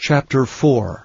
Chapter 4.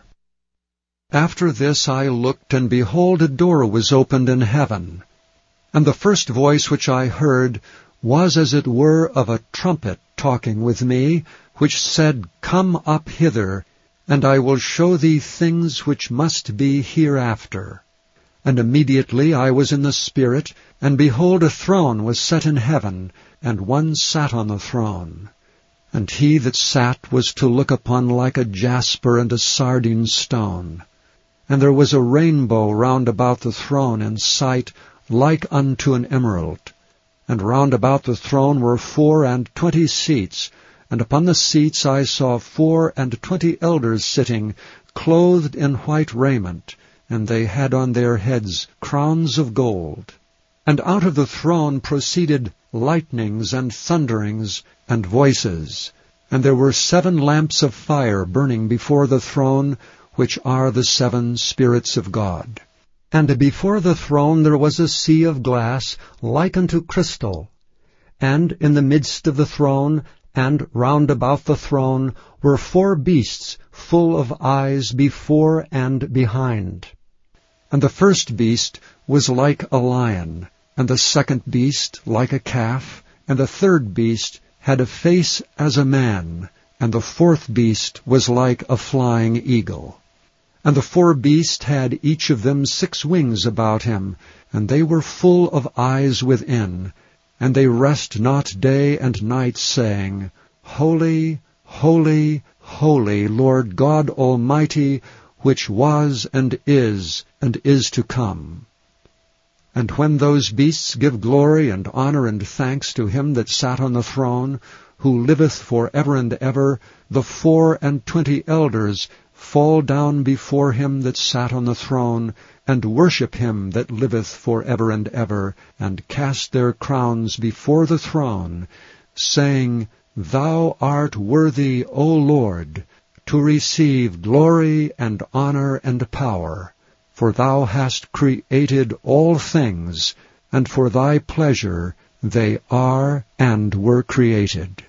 After this I looked, and behold, a door was opened in heaven. And the first voice which I heard was as it were of a trumpet talking with me, which said, Come up hither, and I will show thee things which must be hereafter. And immediately I was in the Spirit, and behold, a throne was set in heaven, and one sat on the throne. And he that sat was to look upon like a jasper and a sardine stone. And there was a rainbow round about the throne in sight, like unto an emerald. And round about the throne were 24 seats, and upon the seats I saw 24 elders sitting, clothed in white raiment, and they had on their heads crowns of gold. And out of the throne proceeded lightnings and thunderings and voices. And there were 7 lamps of fire burning before the throne, which are the 7 spirits of God. And before the throne there was a sea of glass, like unto crystal. And in the midst of the throne, and round about the throne, were 4 beasts, full of eyes before and behind. And the first beast was like a lion, and the second beast like a calf, and the third beast had a face as a man, and the 4th beast was like a flying eagle. And the 4 beasts had each of them 6 wings about him, and they were full of eyes within, and they rest not day and night, saying, Holy, holy, holy, Lord God Almighty, which was and is to come. And when those beasts give glory and honor and thanks to him that sat on the throne, who liveth for ever and ever, the 24 elders fall down before him that sat on the throne, and worship him that liveth for ever and ever, and cast their crowns before the throne, saying, Thou art worthy, O Lord, to receive glory and honor and power. For thou hast created all things, and for thy pleasure they are and were created.